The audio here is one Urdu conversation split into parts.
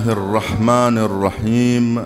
الرحمن الرحيم.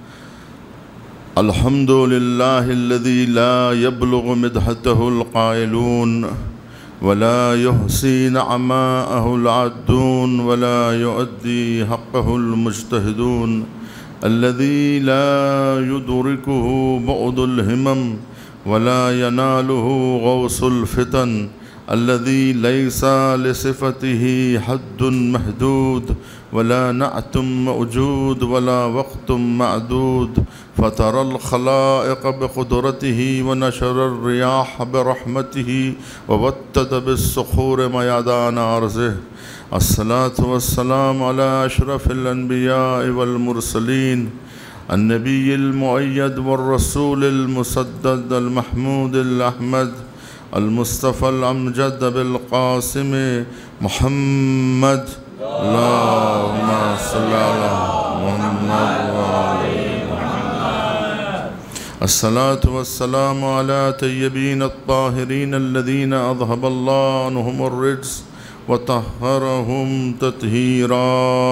الحمد لله الذي لا يبلغ مدحته القائلون ولا يحصي نعماءه العادون ولا يؤدي حقه المجتهدون، الذي لا يدركه بعد الهمم ولا يناله غوص الفتن، الذي ليس لصفته حد محدود ولا نعت موجود ولا وقت معدود، فطر الخلائق بقدرته ونشر الرياح برحمته ووتد بالصخور ميادان أرضه. الصلاة والسلام على أشرف الأنبياء والمرسلين، النبي المؤيد والرسول المسدد المحمود الأحمد المصطفى الأمجد بالقاسم محمد. اللهم صل على محمد وعلى محمد. الصلاة والسلام على طيبين الطاهرين الذين أذهب الله عنهم الرجس وطهرهم تطهيرا.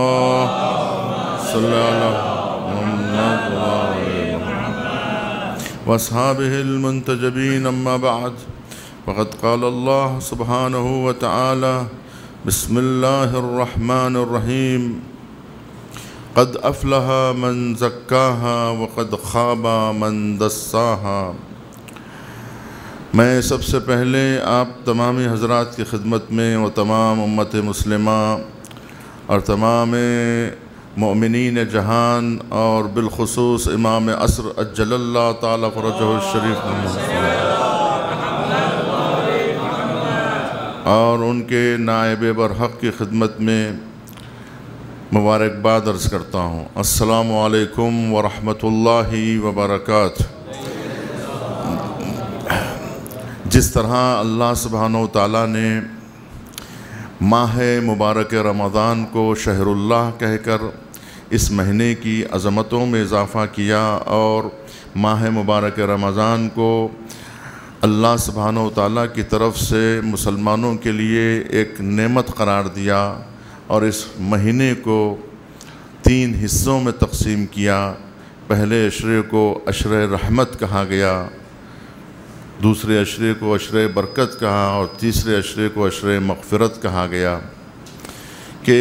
صل على محمد وعلى محمد وأصحابه المنتجبين. أما بعد، فقد قال الله سبحانه وتعالى: بسم الله الرحمن الرحيم. قد أفلح من زكاها وقد خاب من دساها. میں سب سے پہلے آپ تمامی حضرات کی خدمت میں و تمام امت مسلمہ اور تمام مؤمنین جہان اور بالخصوص امام عصر اجل اللہ تعالی فرجہ الشریف اور ان کے نائب برحق کی خدمت میں مبارکباد عرض کرتا ہوں. السلام علیکم ورحمۃ اللہ وبرکاتہ. جس طرح اللہ سبحانہ و تعالیٰ نے ماہ مبارک رمضان کو شہر اللہ کہہ کر اس مہینے کی عظمتوں میں اضافہ کیا اور ماہ مبارک رمضان کو اللہ سبحانہ و تعالیٰ کی طرف سے مسلمانوں کے لیے ایک نعمت قرار دیا اور اس مہینے کو 3 حصوں میں تقسیم کیا. پہلے عشرے کو عشرے رحمت کہا گیا، دوسرے عشرے کو عشرے برکت کہا اور تیسرے عشرے کو عشرے مغفرت کہا گیا. کہ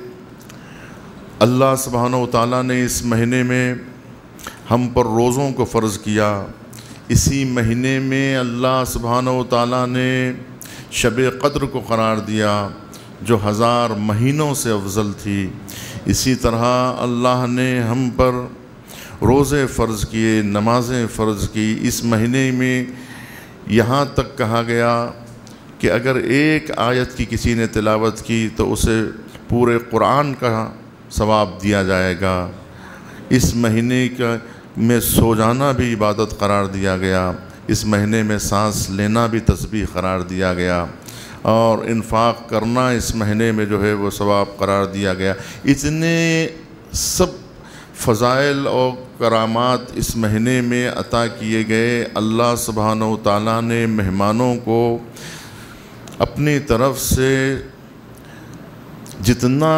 اللہ سبحانہ و تعالیٰ نے اس مہینے میں ہم پر روزوں کو فرض کیا. اسی مہینے میں اللہ سبحانہ و تعالیٰ نے شب قدر کو قرار دیا جو 1000 مہینوں سے افضل تھی. اسی طرح اللہ نے ہم پر روزے فرض کیے، نمازیں فرض کی. اس مہینے میں یہاں تک کہا گیا کہ اگر ایک آیت کی کسی نے تلاوت کی تو اسے پورے قرآن کا ثواب دیا جائے گا. اس مہینے میں سو جانا بھی عبادت قرار دیا گیا، اس مہینے میں سانس لینا بھی تسبیح قرار دیا گیا، اور انفاق کرنا اس مہینے میں جو ہے وہ ثواب قرار دیا گیا. اتنے سب فضائل اور کرامات اس مہینے میں عطا کیے گئے. اللہ سبحانہ و تعالیٰ نے مہمانوں کو اپنی طرف سے جتنا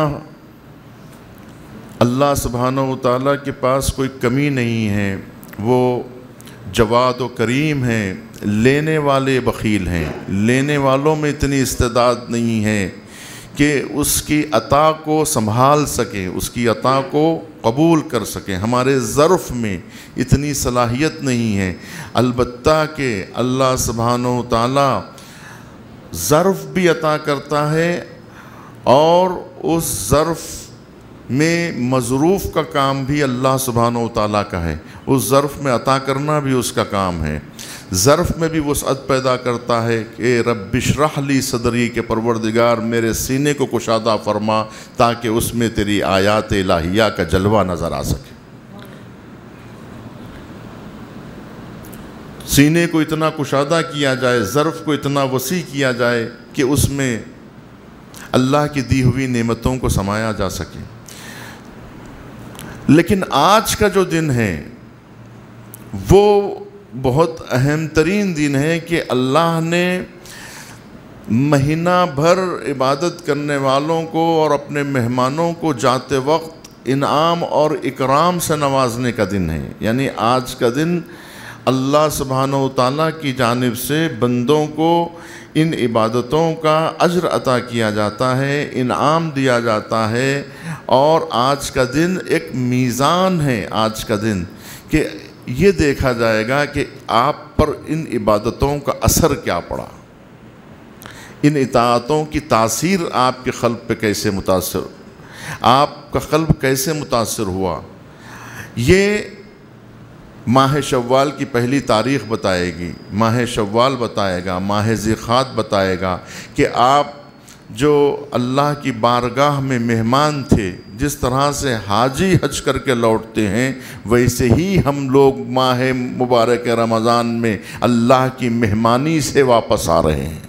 اللہ سبحانہ و تعالیٰ کے پاس کوئی کمی نہیں ہے، وہ جواد و کریم ہیں، لینے والے بخیل ہیں. لینے والوں میں اتنی استعداد نہیں ہے کہ اس کی عطا کو سنبھال سکیں، اس کی عطا کو قبول کر سکیں. ہمارے ظرف میں اتنی صلاحیت نہیں ہے. البتہ کہ اللہ سبحانہ و تعالیٰ ظرف بھی عطا کرتا ہے اور اس ظرف میں مظروف کا کام بھی اللہ سبحانہ و تعالیٰ کا ہے. اس ظرف میں عطا کرنا بھی اس کا کام ہے. ظرف میں بھی وسعت پیدا کرتا ہے کہ رب اشرح لی صدری، کے پروردگار میرے سینے کو کشادہ فرما تاکہ اس میں تیری آیات الہیہ کا جلوہ نظر آ سکے. سینے کو اتنا کشادہ کیا جائے، ظرف کو اتنا وسیع کیا جائے کہ اس میں اللہ کی دی ہوئی نعمتوں کو سمایا جا سکے. لیکن آج کا جو دن ہے وہ بہت اہم ترین دن ہے کہ اللہ نے مہینہ بھر عبادت کرنے والوں کو اور اپنے مہمانوں کو جاتے وقت انعام اور اکرام سے نوازنے کا دن ہے، یعنی آج کا دن اللہ سبحانہ و تعالیٰ کی جانب سے بندوں کو ان عبادتوں کا اجر عطا کیا جاتا ہے، انعام دیا جاتا ہے، اور آج کا دن ایک میزان ہے آج کا دن کہ یہ دیکھا جائے گا کہ آپ پر ان عبادتوں کا اثر کیا پڑا، ان اطاعتوں کی تاثیر آپ کے قلب پہ کیسے متاثر، آپ کا قلب کیسے متاثر ہوا۔ یہ ماہ شوال کی پہلی تاریخ بتائے گی، ماہ شوال بتائے گا، ماہ ذیقعدہ بتائے گا کہ آپ جو اللہ کی بارگاہ میں مہمان تھے، جس طرح سے حاجی حج کر کے لوٹتے ہیں، ویسے ہی ہم لوگ ماہ مبارک رمضان میں اللہ کی مہمانی سے واپس آ رہے ہیں۔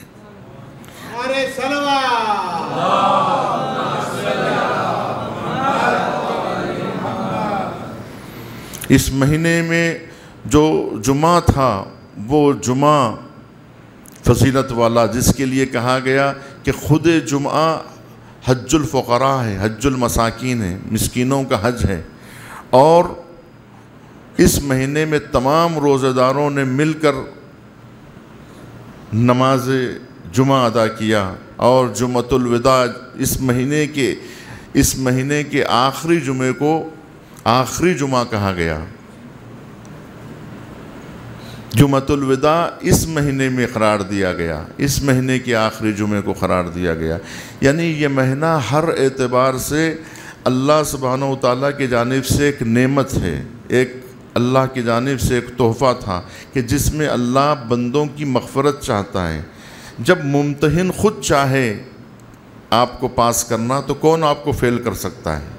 اس مہینے میں جو جمعہ تھا وہ جمعہ فضیلت والا، جس کے لیے کہا گیا کہ خود جمعہ حج الفقراء ہے، حج المساکین ہے، مسکینوں کا حج ہے، اور اس مہینے میں تمام روزہ داروں نے مل کر نماز جمعہ ادا کیا، اور جمعۃ الوداع اس مہینے کے آخری جمعے کو آخری جمعہ کہا گیا۔ جمعۃ الوداع اس مہینے میں قرار دیا گیا، اس مہینے کے آخری جمعے کو قرار دیا گیا، یعنی یہ مہینہ ہر اعتبار سے اللہ سبحانہ و تعالیٰ کی جانب سے ایک نعمت ہے، ایک اللہ کی جانب سے ایک تحفہ تھا کہ جس میں اللہ بندوں کی مغفرت چاہتا ہے۔ جب ممتحن خود چاہے آپ کو پاس کرنا تو کون آپ کو فیل کر سکتا ہے؟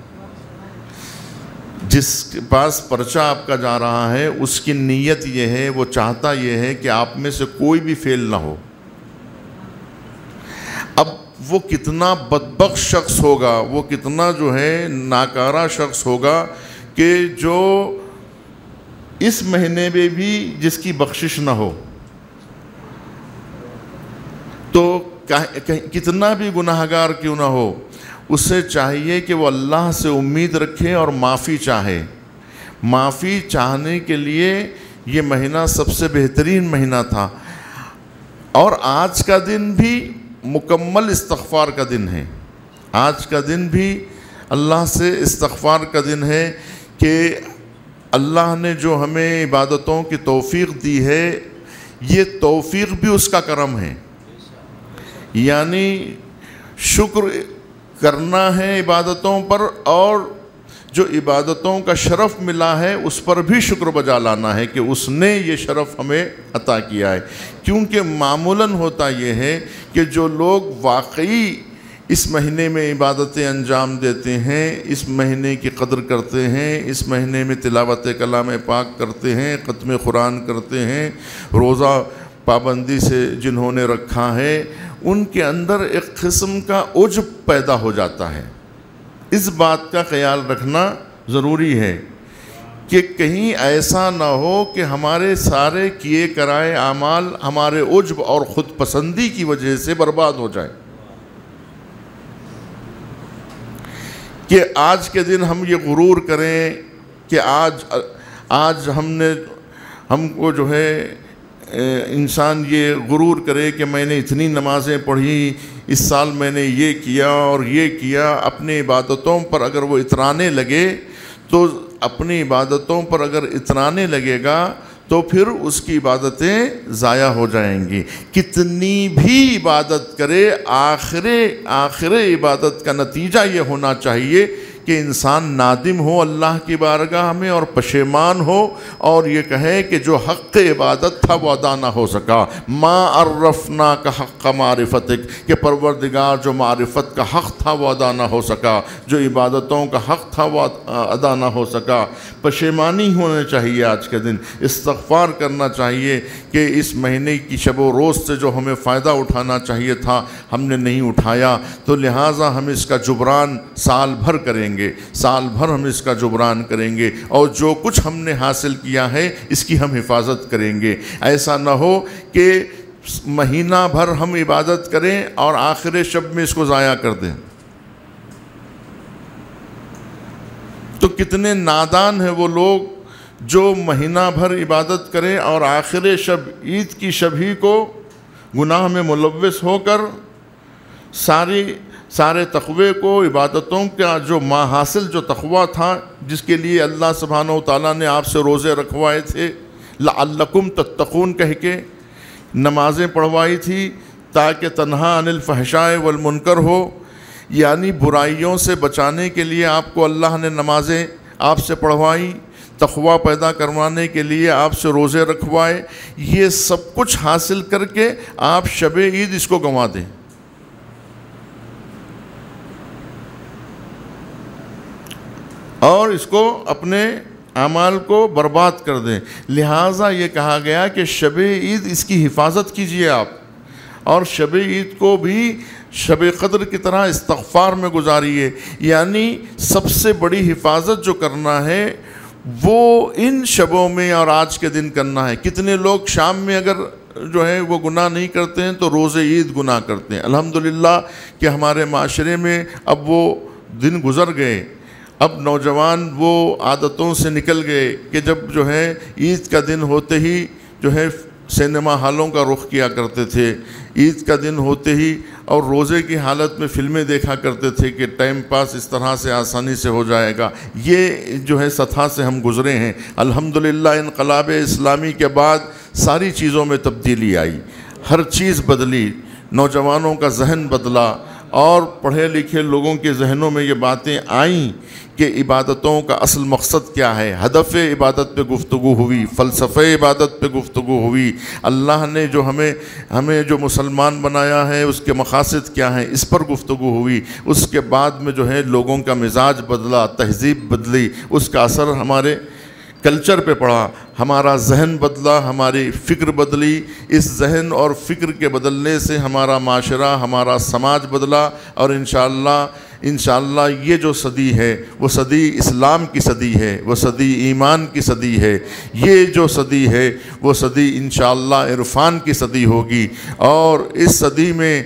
جس کے پاس پرچہ آپ کا جا رہا ہے اس کی نیت یہ ہے، وہ چاہتا یہ ہے کہ آپ میں سے کوئی بھی فیل نہ ہو۔ اب وہ کتنا بدبخت شخص ہوگا، وہ کتنا جو ہے ناکارہ شخص ہوگا کہ جو اس مہینے میں بھی جس کی بخشش نہ ہو، تو کتنا بھی گناہگار کیوں نہ ہو، اسے چاہیے کہ وہ اللہ سے امید رکھے اور معافی چاہے۔ معافی چاہنے کے لیے یہ مہینہ سب سے بہترین مہینہ تھا، اور آج کا دن بھی مکمل استغفار کا دن ہے۔ آج کا دن بھی اللہ سے استغفار کا دن ہے کہ اللہ نے جو ہمیں عبادتوں کی توفیق دی ہے، یہ توفیق بھی اس کا کرم ہے، یعنی شکر کرنا ہے عبادتوں پر، اور جو عبادتوں کا شرف ملا ہے اس پر بھی شکر بجا لانا ہے کہ اس نے یہ شرف ہمیں عطا کیا ہے۔ کیونکہ معمولاً ہوتا یہ ہے کہ جو لوگ واقعی اس مہینے میں عبادتیں انجام دیتے ہیں، اس مہینے کی قدر کرتے ہیں، اس مہینے میں تلاوت کلام پاک کرتے ہیں، ختم قرآن کرتے ہیں، روزہ پابندی سے جنہوں نے رکھا ہے، ان کے اندر ایک قسم کا عجب پیدا ہو جاتا ہے۔ اس بات کا خیال رکھنا ضروری ہے کہ کہیں ایسا نہ ہو کہ ہمارے سارے کیے کرائے اعمال ہمارے عجب اور خود پسندی کی وجہ سے برباد ہو جائیں، کہ آج کے دن ہم یہ غرور کریں کہ آج ہم کو جو ہے انسان یہ غرور کرے کہ میں نے اتنی نمازیں پڑھی، اس سال میں نے یہ کیا اور یہ کیا۔ اپنی عبادتوں پر اگر وہ اترانے لگے تو اپنی عبادتوں پر اگر اترانے لگے گا تو پھر اس کی عبادتیں ضائع ہو جائیں گی۔ کتنی بھی عبادت کرے، آخر عبادت کا نتیجہ یہ ہونا چاہیے کہ انسان نادم ہو اللہ کی بارگاہ میں اور پشیمان ہو، اور یہ کہے کہ جو حق عبادت تھا وہ ادا نہ ہو سکا، ما عرفنا کا حق معرفتک، کہ پروردگار جو معرفت کا حق تھا وہ ادا نہ ہو سکا، جو عبادتوں کا حق تھا وہ ادا نہ ہو سکا۔ پشیمانی ہونے چاہیے، آج کے دن استغفار کرنا چاہیے کہ اس مہینے کی شب و روز سے جو ہمیں فائدہ اٹھانا چاہیے تھا ہم نے نہیں اٹھایا، تو لہٰذا ہم اس کا جبران سال بھر کریں گے، سال بھر ہم اس کا جبران کریں گے، اور جو کچھ ہم نے حاصل کیا ہے اس کی ہم حفاظت کریں گے۔ ایسا نہ ہو کہ مہینہ بھر ہم عبادت کریں اور آخر شب میں اس کو ضائع کر دیں۔ تو کتنے نادان ہیں وہ لوگ جو مہینہ بھر عبادت کریں اور آخر شب عید کی شب ہی کو گناہ میں ملوث ہو کر سارے تقوی کو، عبادتوں کا جو حاصل جو تقوی تھا جس کے لیے اللہ سبحانہ و تعالیٰ نے آپ سے روزے رکھوائے تھے، لعلکم تتقون کہہ کے نمازیں پڑھوائی تھی تاکہ تنہا عن الفحشاء والمنکر ہو، یعنی برائیوں سے بچانے کے لیے آپ کو اللہ نے نمازیں آپ سے پڑھوائی، تقوی پیدا کروانے کے لیے آپ سے روزے رکھوائے، یہ سب کچھ حاصل کر کے آپ شب عید اس کو گنوا دیں۔ اور اس کو اپنے اعمال کو برباد کر دیں۔ لہٰذا یہ کہا گیا کہ شب عید اس کی حفاظت کیجئے آپ، اور شب عید کو بھی شب قدر کی طرح استغفار میں گزاریے، یعنی سب سے بڑی حفاظت جو کرنا ہے وہ ان شبوں میں اور آج کے دن کرنا ہے۔ کتنے لوگ شام میں اگر جو ہے وہ گناہ نہیں کرتے ہیں تو روز عید گناہ کرتے ہیں۔ الحمدللہ کہ ہمارے معاشرے میں اب وہ دن گزر گئے، اب نوجوان وہ عادتوں سے نکل گئے کہ جب جو ہے عید کا دن ہوتے ہی جو ہے سینما ہالوں کا رخ کیا کرتے تھے، عید کا دن ہوتے ہی اور روزے کی حالت میں فلمیں دیکھا کرتے تھے کہ ٹائم پاس اس طرح سے آسانی سے ہو جائے گا۔ یہ جو ہے سطح سے ہم گزرے ہیں۔ الحمدللہ انقلاب اسلامی کے بعد ساری چیزوں میں تبدیلی آئی، ہر چیز بدلی، نوجوانوں کا ذہن بدلا، اور پڑھے لکھے لوگوں کے ذہنوں میں یہ باتیں آئیں کہ عبادتوں کا اصل مقصد کیا ہے۔ ہدف عبادت پہ گفتگو ہوئی، فلسفہ عبادت پہ گفتگو ہوئی، اللہ نے جو ہمیں جو مسلمان بنایا ہے اس کے مقاصد کیا ہیں اس پر گفتگو ہوئی۔ اس کے بعد میں جو ہے لوگوں کا مزاج بدلا، تہذیب بدلی، اس کا اثر ہمارے کلچر پہ پڑا، ہمارا ذہن بدلا، ہماری فکر بدلی، اس ذہن اور فکر کے بدلنے سے ہمارا معاشرہ، ہمارا سماج بدلا، اور انشاءاللہ یہ جو صدی ہے وہ صدی اسلام کی صدی ہے، وہ صدی ایمان کی صدی ہے، یہ جو صدی ہے وہ صدی انشاءاللہ عرفان کی صدی ہوگی، اور اس صدی میں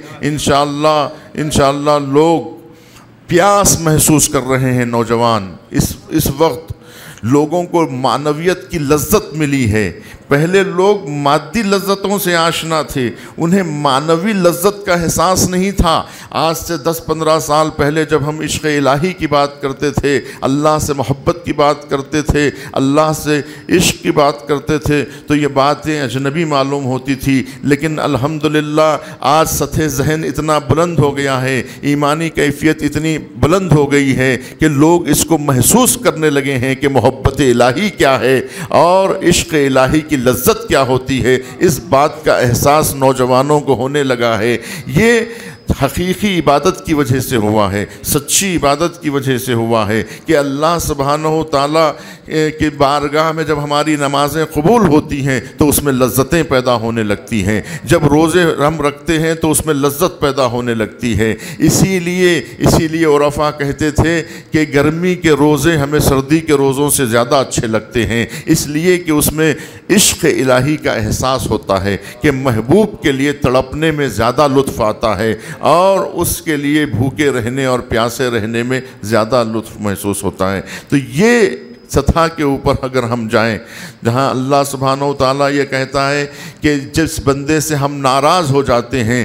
انشاءاللہ لوگ پیاس محسوس کر رہے ہیں۔ نوجوان اس وقت لوگوں کو معنویت کی لذت ملی ہے۔ پہلے لوگ مادی لذتوں سے آشنا تھے، انہیں معنوی لذت کا احساس نہیں تھا۔ آج سے 10-15 سال پہلے جب ہم عشق الہی کی بات کرتے تھے، اللہ سے محبت کی بات کرتے تھے، اللہ سے عشق کی بات کرتے تھے تو یہ باتیں اجنبی معلوم ہوتی تھی، لیکن الحمدللہ آج سطح ذہن اتنا بلند ہو گیا ہے، ایمانی کیفیت اتنی بلند ہو گئی ہے کہ لوگ اس کو محسوس کرنے لگے ہیں کہ محبت الہی کیا ہے اور عشق الہی کی لذت کیا ہوتی ہے۔ اس بات کا احساس نوجوانوں کو ہونے لگا ہے۔ یہ حقیقی عبادت کی وجہ سے ہوا ہے، سچی عبادت کی وجہ سے ہوا ہے کہ اللہ سبحانہ و تعالیٰ کی بارگاہ میں جب ہماری نمازیں قبول ہوتی ہیں تو اس میں لذتیں پیدا ہونے لگتی ہیں، جب روزے ہم رکھتے ہیں تو اس میں لذت پیدا ہونے لگتی ہے۔ اسی لیے عرفاء کہتے تھے کہ گرمی کے روزے ہمیں سردی کے روزوں سے زیادہ اچھے لگتے ہیں، اس لیے کہ اس میں عشق الہی کا احساس ہوتا ہے کہ محبوب کے لیے تڑپنے میں زیادہ لطف آتا ہے اور اس کے لیے بھوکے رہنے اور پیاسے رہنے میں زیادہ لطف محسوس ہوتا ہے۔ تو یہ سطح کے اوپر اگر ہم جائیں جہاں اللہ سبحانہ و تعالیٰ یہ کہتا ہے کہ جس بندے سے ہم ناراض ہو جاتے ہیں،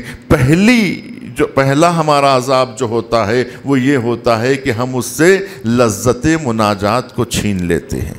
پہلا ہمارا عذاب جو ہوتا ہے وہ یہ ہوتا ہے کہ ہم اس سے لذت مناجات کو چھین لیتے ہیں۔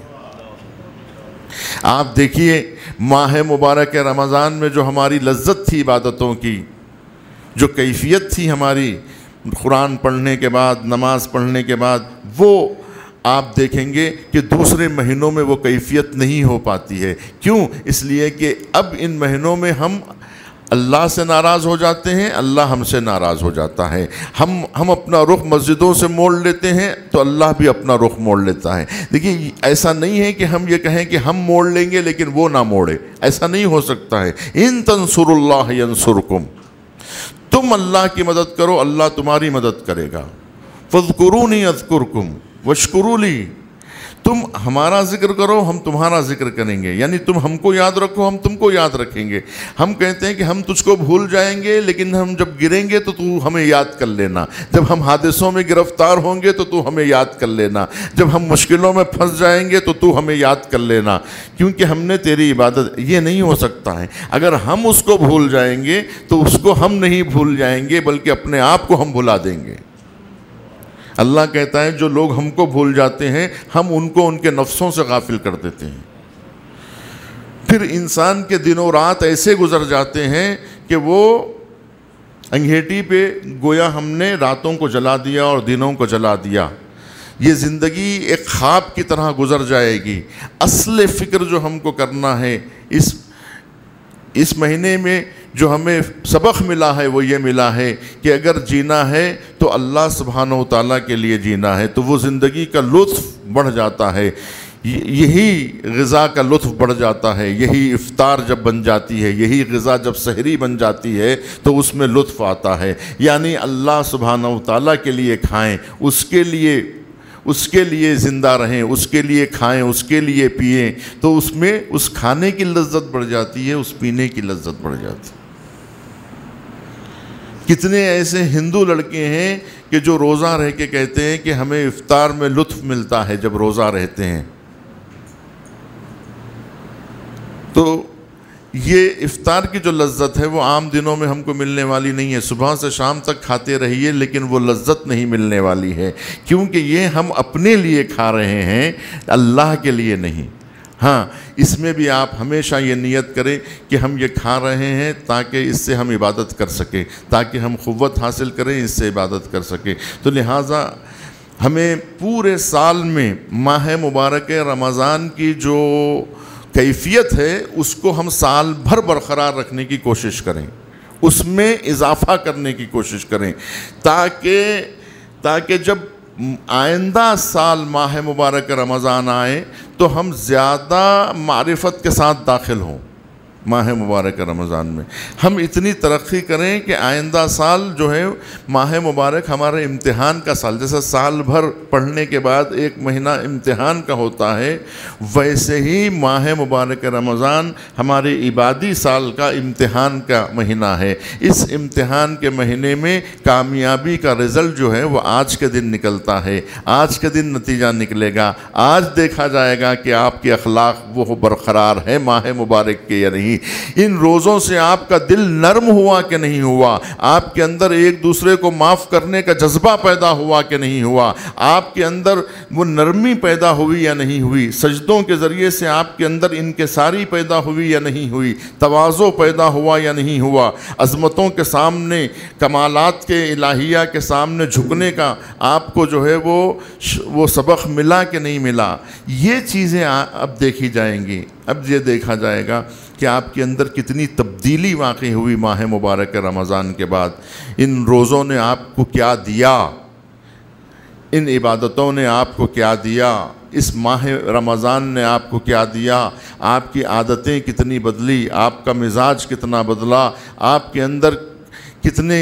آپ دیکھیے ماہ مبارک رمضان میں جو ہماری لذت تھی عبادتوں کی، جو کیفیت تھی ہماری قرآن پڑھنے کے بعد، نماز پڑھنے کے بعد، وہ آپ دیکھیں گے کہ دوسرے مہینوں میں وہ کیفیت نہیں ہو پاتی ہے۔ کیوں؟ اس لیے کہ اب ان مہینوں میں ہم اللہ سے ناراض ہو جاتے ہیں، اللہ ہم سے ناراض ہو جاتا ہے۔ ہم اپنا رخ مسجدوں سے موڑ لیتے ہیں تو اللہ بھی اپنا رخ موڑ لیتا ہے۔ دیکھیے ایسا نہیں ہے کہ ہم یہ کہیں کہ ہم موڑ لیں گے لیکن وہ نہ موڑے، ایسا نہیں ہو سکتا ہے۔ ان تنصروا اللہ ینصرکم، تم اللہ کی مدد کرو اللہ تمہاری مدد کرے گا۔ فاذکرونی اذکرکم واشکروا لی، تم ہمارا ذکر کرو ہم تمہارا ذکر کریں گے، یعنی تم ہم کو یاد رکھو ہم تم کو یاد رکھیں گے۔ ہم کہتے ہیں کہ ہم تجھ کو بھول جائیں گے، لیکن ہم جب گریں گے تو ہمیں یاد کر لینا، جب ہم حادثوں میں گرفتار ہوں گے تو ہمیں یاد کر لینا، جب ہم مشکلوں میں پھنس جائیں گے تو ہمیں یاد کر لینا، کیونکہ ہم نے تیری عبادت۔ یہ نہیں ہو سکتا ہے، اگر ہم اس کو بھول جائیں گے تو اس کو ہم نہیں بھول جائیں گے بلکہ اپنے آپ کو ہم بھلا دیں گے۔ اللہ کہتا ہے جو لوگ ہم کو بھول جاتے ہیں ہم ان کو ان کے نفسوں سے غافل کر دیتے ہیں۔ پھر انسان کے دن و رات ایسے گزر جاتے ہیں کہ وہ انگھیٹی پہ گویا ہم نے راتوں کو جلا دیا اور دنوں کو جلا دیا۔ یہ زندگی ایک خواب کی طرح گزر جائے گی۔ اصل فکر جو ہم کو کرنا ہے اس مہینے میں جو ہمیں سبق ملا ہے وہ یہ ملا ہے کہ اگر جینا ہے تو اللہ سبحانہ و تعالیٰ کے لیے جینا ہے، تو وہ زندگی کا لطف بڑھ جاتا ہے، یہی غذا کا لطف بڑھ جاتا ہے، یہی افطار جب بن جاتی ہے، یہی غذا جب سحری بن جاتی ہے تو اس میں لطف آتا ہے، یعنی اللہ سبحانہ و تعالیٰ کے لیے کھائیں، اس کے لیے زندہ رہیں، اس کے لیے کھائیں، اس کے لیے پئیں، تو اس میں اس کھانے کی لذت بڑھ جاتی ہے، اس پینے کی لذت بڑھ جاتی ہے۔ کتنے ایسے ہندو لڑکے ہیں کہ جو روزہ رہ کے کہتے ہیں کہ ہمیں افطار میں لطف ملتا ہے جب روزہ رہتے ہیں۔ تو یہ افطار کی جو لذت ہے وہ عام دنوں میں ہم کو ملنے والی نہیں ہے، صبح سے شام تک کھاتے رہیے لیکن وہ لذت نہیں ملنے والی ہے، کیونکہ یہ ہم اپنے لیے کھا رہے ہیں، اللہ کے لیے نہیں۔ ہاں، اس میں بھی آپ ہمیشہ یہ نیت کریں کہ ہم یہ کھا رہے ہیں تاکہ اس سے ہم عبادت کر سکیں، تاکہ ہم قوت حاصل کریں، اس سے عبادت کر سکیں۔ تو لہٰذا ہمیں پورے سال میں ماہ مبارک رمضان کی جو کیفیت ہے اس کو ہم سال بھر برقرار رکھنے کی کوشش کریں، اس میں اضافہ کرنے کی کوشش کریں، تاکہ جب آئندہ سال ماہ مبارک رمضان آئے تو ہم زیادہ معرفت کے ساتھ داخل ہوں۔ ماہ مبارک رمضان میں ہم اتنی ترقی کریں کہ آئندہ سال جو ہے ماہ مبارک ہمارے امتحان کا سال، جیسے سال بھر پڑھنے کے بعد ایک مہینہ امتحان کا ہوتا ہے، ویسے ہی ماہ مبارک رمضان ہمارے عبادی سال کا امتحان کا مہینہ ہے۔ اس امتحان کے مہینے میں کامیابی کا رزلٹ جو ہے وہ آج کے دن نکلتا ہے، آج کے دن نتیجہ نکلے گا، آج دیکھا جائے گا کہ آپ کے اخلاق وہ برقرار ہے ماہ مبارک کے یا نہیں۔ ان روزوں سے آپ کا دل نرم ہوا کہ نہیں ہوا، آپ کے اندر ایک دوسرے کو معاف کرنے کا جذبہ پیدا ہوا کہ نہیں ہوا، آپ کے اندر وہ نرمی پیدا ہوئی یا نہیں ہوئی، سجدوں کے ذریعے سے آپ کے اندر انکساری پیدا ہوئی یا نہیں ہوئی، تواضع پیدا ہوا یا نہیں ہوا، عظمتوں کے سامنے، کمالات کے الہیہ کے سامنے جھکنے کا آپ کو جو ہے وہ سبق ملا کہ نہیں ملا۔ یہ چیزیں اب دیکھی جائیں گی، اب یہ دیکھا جائے گا کہ آپ کے اندر کتنی تبدیلی واقع ہوئی ماہ مبارک رمضان کے بعد۔ ان روزوں نے آپ کو کیا دیا، ان عبادتوں نے آپ کو کیا دیا، اس ماہ رمضان نے آپ کو کیا دیا، آپ کی عادتیں کتنی بدلی، آپ کا مزاج کتنا بدلا، آپ کے اندر کتنے،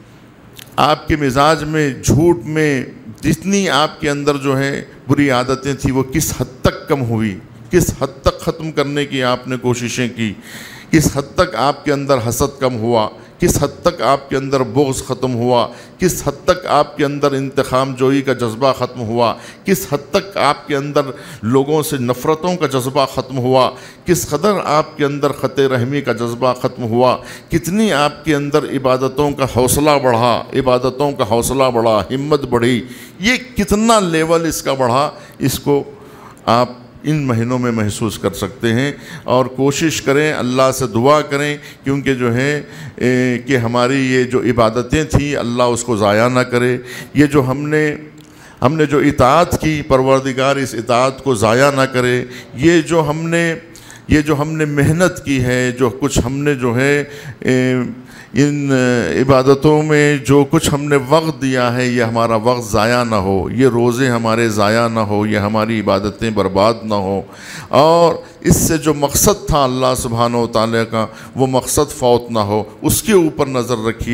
آپ کے مزاج میں، جھوٹ میں جتنی آپ کے اندر جو ہے بری عادتیں تھیں وہ کس حد تک کم ہوئی، کس حد تک ختم کرنے کی آپ نے کوششیں کی، کس حد تک آپ کے اندر حسد کم ہوا، کس حد تک آپ کے اندر بغض ختم ہوا، کس حد تک آپ کے اندر انتقام جوئی کا جذبہ ختم ہوا، کس حد تک آپ کے اندر لوگوں سے نفرتوں کا جذبہ ختم ہوا، کس قدر آپ کے اندر خط رحمی کا جذبہ ختم ہوا، کتنی آپ کے اندر عبادتوں کا حوصلہ بڑھا، عبادتوں کا حوصلہ بڑھا، ہمت بڑھی، یہ کتنا لیول اس کا بڑھا، اس کو آپ ان مہینوں میں محسوس کر سکتے ہیں۔ اور کوشش کریں، اللہ سے دعا کریں، کیونکہ جو ہے کہ ہماری یہ جو عبادتیں تھیں اللہ اس کو ضائع نہ کرے، یہ جو ہم نے جو اطاعت کی، پروردگار اس اطاعت کو ضائع نہ کرے، یہ جو ہم نے محنت کی ہے، جو کچھ ہم نے جو ہے ان عبادتوں میں جو کچھ ہم نے وقت دیا ہے یہ ہمارا وقت ضائع نہ ہو، یہ روزے ہمارے ضائع نہ ہو، یہ ہماری عبادتیں برباد نہ ہو، اور اس سے جو مقصد تھا اللہ سبحانہ و تعالیٰ کا وہ مقصد فوت نہ ہو، اس کے اوپر نظر رکھیے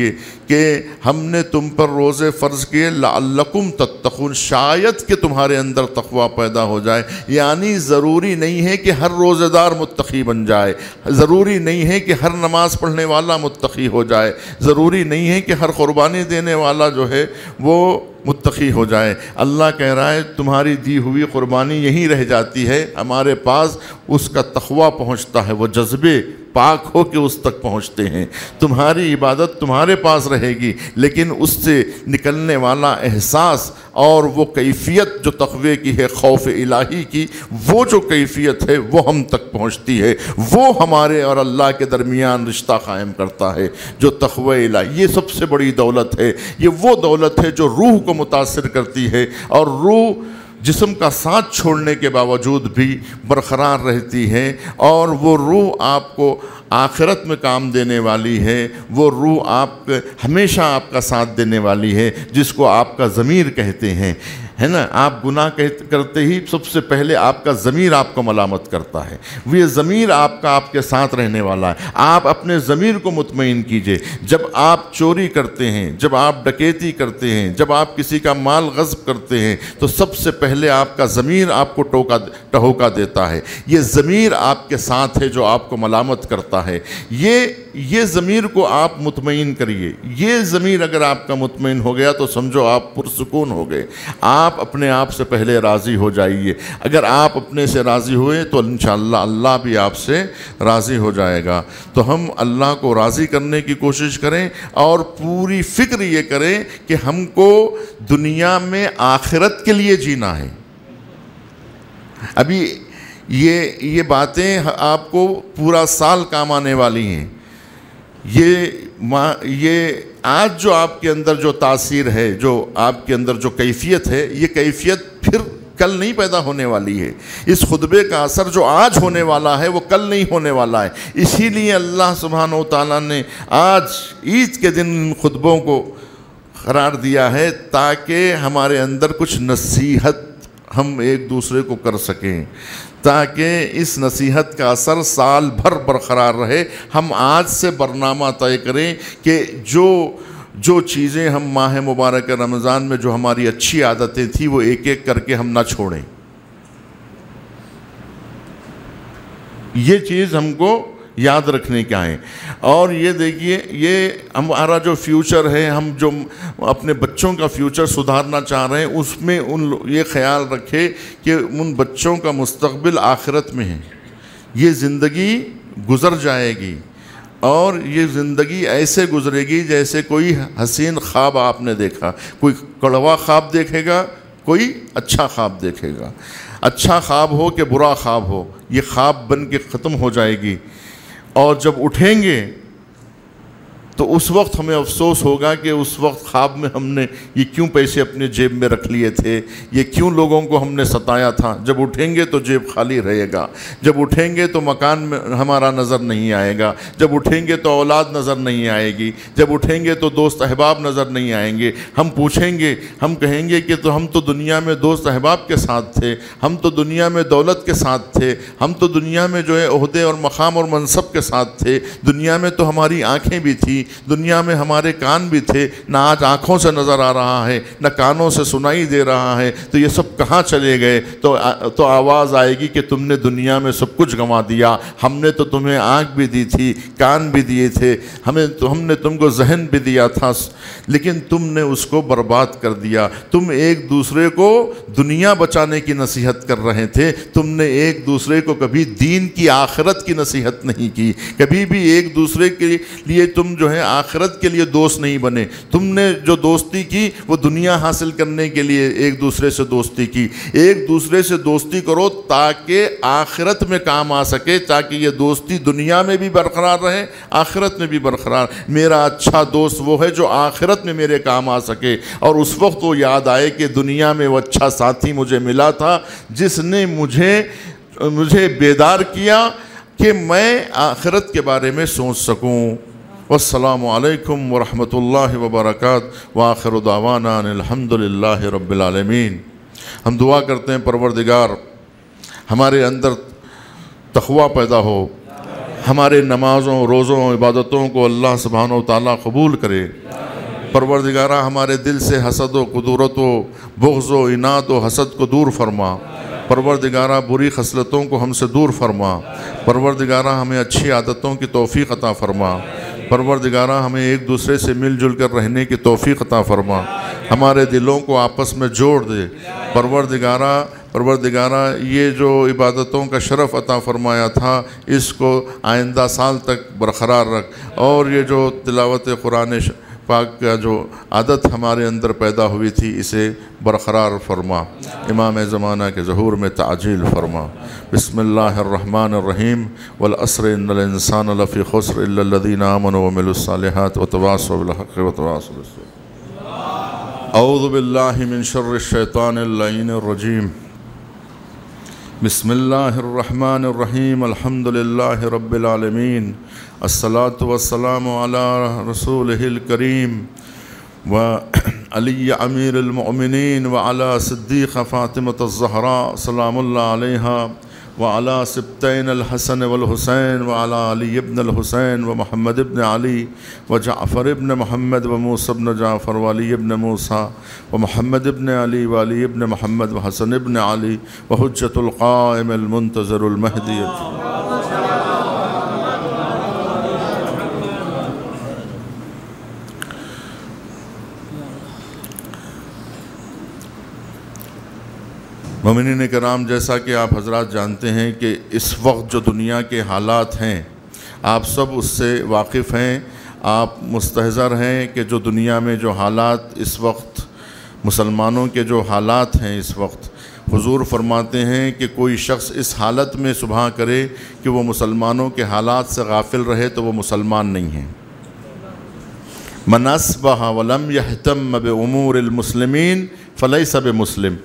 کہ ہم نے تم پر روزے فرض کیے لعلکم تتقون، شاید کہ تمہارے اندر تقوی پیدا ہو جائے۔ یعنی ضروری نہیں ہے کہ ہر روزہ دار متقی بن جائے، ضروری نہیں ہے کہ ہر نماز پڑھنے والا متقی ہو جائے، ضروری نہیں ہے کہ ہر قربانی دینے والا جو ہے وہ متقی ہو جائے۔ اللہ کہہ رہا ہے تمہاری دی ہوئی قربانی یہیں رہ جاتی ہے، ہمارے پاس اس کا تقوی پہنچتا ہے، وہ جذبے پاک ہو کے اس تک پہنچتے ہیں۔ تمہاری عبادت تمہارے پاس رہے گی، لیکن اس سے نکلنے والا احساس اور وہ کیفیت جو تقوی کی ہے، خوف الہی کی، وہ جو کیفیت ہے وہ ہم تک پہنچتی ہے، وہ ہمارے اور اللہ کے درمیان رشتہ قائم کرتا ہے جو تقوی الہی۔ یہ سب سے بڑی دولت ہے، یہ وہ دولت ہے جو روح کو متاثر کرتی ہے، اور روح جسم کا ساتھ چھوڑنے کے باوجود بھی برقرار رہتی ہے، اور وہ روح آپ کو آخرت میں کام دینے والی ہے، وہ روح آپ ہمیشہ آپ کا ساتھ دینے والی ہے، جس کو آپ کا ضمیر کہتے ہیں، ہے نا۔ آپ گناہ کرتے ہی سب سے پہلے آپ کا ضمیر آپ کو ملامت کرتا ہے، وہ یہ ضمیر آپ کے ساتھ رہنے والا ہے۔ آپ اپنے ضمیر کو مطمئن کیجئے۔ جب آپ چوری کرتے ہیں، جب آپ ڈکیتی کرتے ہیں، جب آپ کسی کا مال غصب کرتے ہیں، تو سب سے پہلے آپ کا ضمیر آپ کو ٹہوکا دیتا ہے۔ یہ ضمیر آپ کے ساتھ ہے جو آپ کو ملامت کرتا ہے۔ یہ ضمیر کو آپ مطمئن کریے۔ یہ ضمیر اگر آپ کا مطمئن ہو گیا تو سمجھو آپ پرسکون ہو گئے۔ آپ اپنے آپ سے پہلے راضی ہو جائیے۔ اگر آپ اپنے سے راضی ہوئے تو انشاءاللہ اللہ بھی آپ سے راضی ہو جائے گا۔ تو ہم اللہ کو راضی کرنے کی کوشش کریں، اور پوری فکر یہ کریں کہ ہم کو دنیا میں آخرت کے لیے جینا ہے۔ ابھی یہ باتیں آپ کو پورا سال کام آنے والی ہیں۔ یہ آج جو آپ کے اندر جو تاثیر ہے، جو آپ کے اندر جو کیفیت ہے، یہ کیفیت پھر کل نہیں پیدا ہونے والی ہے۔ اس خطبے کا اثر جو آج ہونے والا ہے وہ کل نہیں ہونے والا ہے۔ اسی لیے اللہ سبحانہ و تعالیٰ نے آج عید کے دن ان خطبوں کو قرار دیا ہے، تاکہ ہمارے اندر کچھ نصیحت ہم ایک دوسرے کو کر سکیں، تاکہ اس نصیحت کا اثر سال بھر برقرار رہے۔ ہم آج سے برنامہ طے کریں کہ جو چیزیں ہم ماہ مبارک رمضان میں جو ہماری اچھی عادتیں تھیں وہ ایک ایک کر کے ہم نہ چھوڑیں۔ یہ چیز ہم کو یاد رکھنے کا ہے۔ اور یہ دیکھیے، یہ ہمارا جو فیوچر ہے، ہم جو اپنے بچوں کا فیوچر سدھارنا چاہ رہے ہیں، اس میں یہ خیال رکھے کہ ان بچوں کا مستقبل آخرت میں ہے۔ یہ زندگی گزر جائے گی، اور یہ زندگی ایسے گزرے گی جیسے کوئی حسین خواب آپ نے دیکھا۔ کوئی کڑوا خواب دیکھے گا، کوئی اچھا خواب دیکھے گا۔ اچھا خواب ہو کہ برا خواب ہو، یہ خواب بن کے ختم ہو جائے گی، اور جب اٹھیں گے تو اس وقت ہمیں افسوس ہوگا کہ اس وقت خواب میں ہم نے یہ کیوں پیسے اپنے جیب میں رکھ لیے تھے، یہ کیوں لوگوں کو ہم نے ستایا تھا۔ جب اٹھیں گے تو جیب خالی رہے گا، جب اٹھیں گے تو مکان میں ہمارا نظر نہیں آئے گا، جب اٹھیں گے تو اولاد نظر نہیں آئے گی، جب اٹھیں گے تو دوست احباب نظر نہیں آئیں گے۔ ہم پوچھیں گے، ہم کہیں گے کہ تو ہم تو دنیا میں دوست احباب کے ساتھ تھے، ہم تو دنیا میں دولت کے ساتھ تھے، ہم تو دنیا میں جو ہے عہدے اور مقام اور منصب کے ساتھ تھے، دنیا میں تو ہماری آنکھیں بھی تھیں، دنیا میں ہمارے کان بھی تھے، نہ آج آنکھوں سے نظر آ رہا ہے، نہ کانوں سے سنائی دے رہا ہے، تو یہ سب کہاں چلے گئے؟ تو آواز آئے گی کہ تم نے دنیا میں سب کچھ گنوا دیا، ہم نے تو تمہیں آنکھ بھی دی تھی، کان بھی دیے تھے، ہم نے تم کو ذہن بھی دیا تھا، لیکن تم نے اس کو برباد کر دیا۔ تم ایک دوسرے کو دنیا بچانے کی نصیحت کر رہے تھے، تم نے ایک دوسرے کو کبھی دین کی آخرت کی نصیحت نہیں کی، کبھی بھی ایک دوسرے کے لیے تم جو ہے آخرت کے لیے دوست نہیں بنے۔ تم نے جو دوستی کی وہ دنیا حاصل کرنے کے لیے ایک دوسرے سے دوستی کی۔ ایک دوسرے سے دوستی کرو تاکہ آخرت میں کام آ سکے، تاکہ یہ دوستی دنیا میں بھی برقرار رہے، آخرت میں بھی برقرار۔ میرا اچھا دوست وہ ہے جو آخرت میں میرے کام آ سکے، اور اس وقت وہ یاد آئے کہ دنیا میں وہ اچھا ساتھی مجھے ملا تھا جس نے مجھے بیدار کیا کہ میں آخرت کے بارے میں سوچ سکوں۔ والسلام علیکم ورحمۃ اللہ وبرکاتہ، وآخر دعوانا ان الحمد للہ رب العالمین۔ ہم دعا کرتے ہیں پروردگار ہمارے اندر تقوی پیدا ہو، ہمارے نمازوں، روزوں، عبادتوں کو اللہ سبحانہ و تعالیٰ قبول کرے، پروردگارہ ہمارے دل سے حسد و قدورت و بغض و عناد و حسد کو دور فرما، پروردگارہ بری خصلتوں کو ہم سے دور فرما، پروردگارہ ہمیں اچھی عادتوں کی توفیق عطا فرما، پروردگارہ ہمیں ایک دوسرے سے مل جل کر رہنے کی توفیق عطا فرما، ہمارے دلوں کو آپس میں جوڑ دے، پروردگارہ یہ جو عبادتوں کا شرف عطا فرمایا تھا اس کو آئندہ سال تک برقرار رکھ، اور یہ جو تلاوت قرآن پاک کا جو عادت ہمارے اندر پیدا ہوئی تھی اسے برقرار فرما، امام زمانہ کے ظہور میں تعجیل فرما۔ بسم اللہ الرحمن الرحیم، والعصر ان الانسان لفی خسر الا الذین آمنوا وعملوا الصالحات وتواصوا بالحق وتواصوا بالصبر۔ اعوذ باللہ من شر الشیطان اللعین الرجیم، بسم اللہ الرحمن الرحیم، الحمد للہ رب العالمین، الصلاۃ والسلام علی رسولہ الکریم وعلی امیر المؤمنین وعلی صدیق فاطمۃ الزہراء سلام اللہ علیہا وعلی سبتین الحسن والحسین وعلی علی ابن الحسین ومحمد ابن علی وجعفر ابن محمد وموسیٰ ابن جعفر وعلی ابن موسیٰ ومحمد ابن علی وعلی ابن محمد وحسن ابن علی وحجۃ القائم المنتظر المہدی۔ مومنین کرام، جیسا کہ آپ حضرات جانتے ہیں کہ اس وقت جو دنیا کے حالات ہیں آپ سب اس سے واقف ہیں، آپ مستحضر ہیں کہ جو دنیا میں جو حالات اس وقت مسلمانوں کے جو حالات ہیں اس وقت، حضور فرماتے ہیں کہ کوئی شخص اس حالت میں صبح کرے کہ وہ مسلمانوں کے حالات سے غافل رہے تو وہ مسلمان نہیں ہے۔ من اصبح ولم يهتم بامور المسلمین فلیس بمسلم۔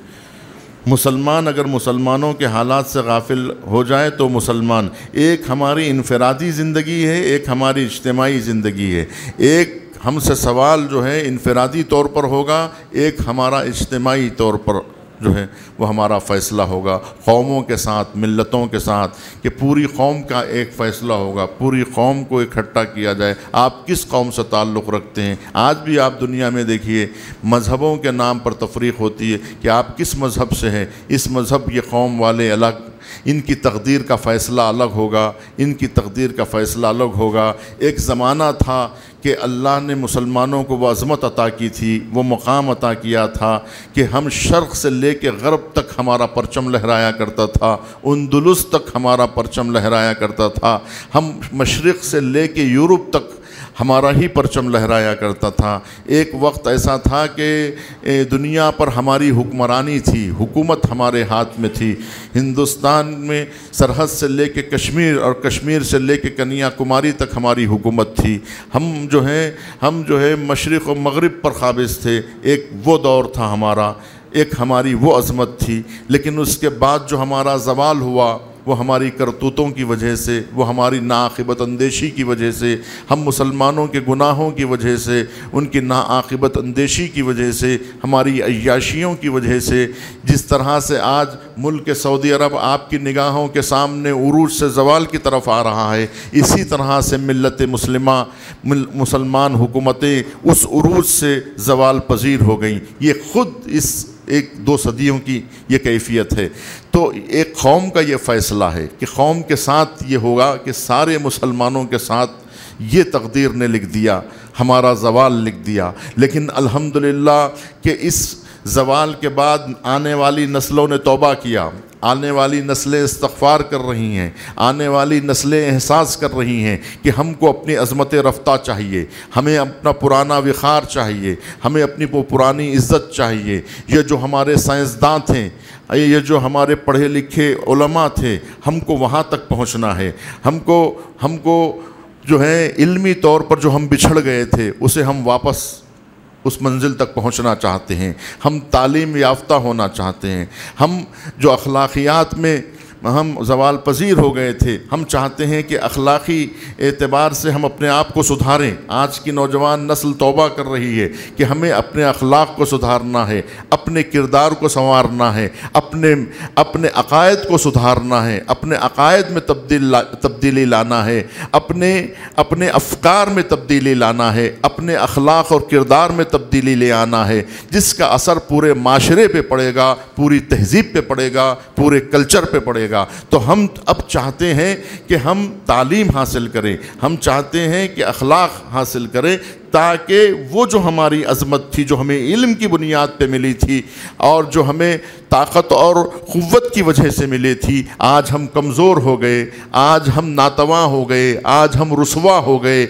مسلمان اگر مسلمانوں کے حالات سے غافل ہو جائے تو مسلمان، ایک ہماری انفرادی زندگی ہے، ایک ہماری اجتماعی زندگی ہے، ایک ہم سے سوال جو ہے انفرادی طور پر ہوگا، ایک ہمارا اجتماعی طور پر جو ہے وہ ہمارا فیصلہ ہوگا، قوموں کے ساتھ، ملتوں کے ساتھ، کہ پوری قوم کا ایک فیصلہ ہوگا، پوری قوم کو اکٹھا کیا جائے۔ آپ کس قوم سے تعلق رکھتے ہیں؟ آج بھی آپ دنیا میں دیکھیے مذہبوں کے نام پر تفریق ہوتی ہے کہ آپ کس مذہب سے ہیں، اس مذہب یہ قوم والے الگ، ان کی تقدیر کا فیصلہ الگ ہوگا، ان کی تقدیر کا فیصلہ الگ ہوگا۔ ایک زمانہ تھا کہ اللہ نے مسلمانوں کو وہ عظمت عطا کی تھی، وہ مقام عطا کیا تھا کہ ہم شرق سے لے کے غرب تک ہمارا پرچم لہرایا کرتا تھا، اندلس تک ہمارا پرچم لہرایا کرتا تھا، ہم مشرق سے لے کے یورپ تک ہمارا ہی پرچم لہرایا کرتا تھا۔ ایک وقت ایسا تھا کہ دنیا پر ہماری حکمرانی تھی، حکومت ہمارے ہاتھ میں تھی۔ ہندوستان میں سرحد سے لے کے کشمیر اور کشمیر سے لے کے کنیا کماری تک ہماری حکومت تھی۔ ہم جو ہے مشرق و مغرب پر قابض تھے۔ ایک وہ دور تھا ہمارا، ایک ہماری وہ عظمت تھی۔ لیکن اس کے بعد جو ہمارا زوال ہوا وہ ہماری کرتوتوں کی وجہ سے، وہ ہماری ناعاقبت اندیشی کی وجہ سے، ہم مسلمانوں کے گناہوں کی وجہ سے، ان کی ناعاقبت اندیشی کی وجہ سے، ہماری عیاشیوں کی وجہ سے، جس طرح سے آج ملک سعودی عرب آپ کی نگاہوں کے سامنے عروج سے زوال کی طرف آ رہا ہے، اسی طرح سے ملت مسلمہ، مسلمان حکومتیں اس عروج سے زوال پذیر ہو گئیں۔ یہ خود اس ایک دو صدیوں کی یہ کیفیت ہے۔ تو ایک قوم کا یہ فیصلہ ہے کہ قوم کے ساتھ یہ ہوگا کہ سارے مسلمانوں کے ساتھ یہ تقدیر نے لکھ دیا، ہمارا زوال لکھ دیا۔ لیکن الحمدللہ کہ اس زوال کے بعد آنے والی نسلوں نے توبہ کیا، آنے والی نسلیں استغفار کر رہی ہیں، آنے والی نسلیں احساس کر رہی ہیں کہ ہم کو اپنی عظمت رفتہ چاہیے، ہمیں اپنا پرانا وقار چاہیے، ہمیں اپنی وہ پرانی عزت چاہیے۔ یہ جو ہمارے سائنسداں تھے، یہ جو ہمارے پڑھے لکھے علماء تھے، ہم کو وہاں تک پہنچنا ہے۔ ہم کو جو ہے علمی طور پر جو ہم بچھڑ گئے تھے اسے ہم واپس اس منزل تک پہنچنا چاہتے ہیں۔ ہم تعلیم یافتہ ہونا چاہتے ہیں۔ ہم جو اخلاقیات میں زوال پذیر ہو گئے تھے۔ ہم چاہتے ہیں کہ اخلاقی اعتبار سے ہم اپنے آپ کو سدھاریں۔ آج کی نوجوان نسل توبہ کر رہی ہے کہ ہمیں اپنے اخلاق کو سدھارنا ہے، اپنے کردار کو سنوارنا ہے، اپنے عقائد کو سدھارنا ہے، اپنے عقائد میں تبدیلی لانا ہے، اپنے افکار میں تبدیلی لانا ہے، اپنے اخلاق اور کردار میں تبدیلی لے آنا ہے، جس کا اثر پورے معاشرے پہ پڑے گا، پوری تہذیب پہ پڑے گا، پورے کلچر پہ پڑے گا۔ تو ہم اب چاہتے ہیں کہ ہم تعلیم حاصل کریں، ہم چاہتے ہیں کہ اخلاق حاصل کریں، تاکہ وہ جو ہماری عظمت تھی، جو ہمیں علم کی بنیاد پہ ملی تھی اور جو ہمیں طاقت اور قوت کی وجہ سے ملی تھی، آج ہم کمزور ہو گئے، آج ہم ناتواں ہو گئے، آج ہم رسوا ہو گئے،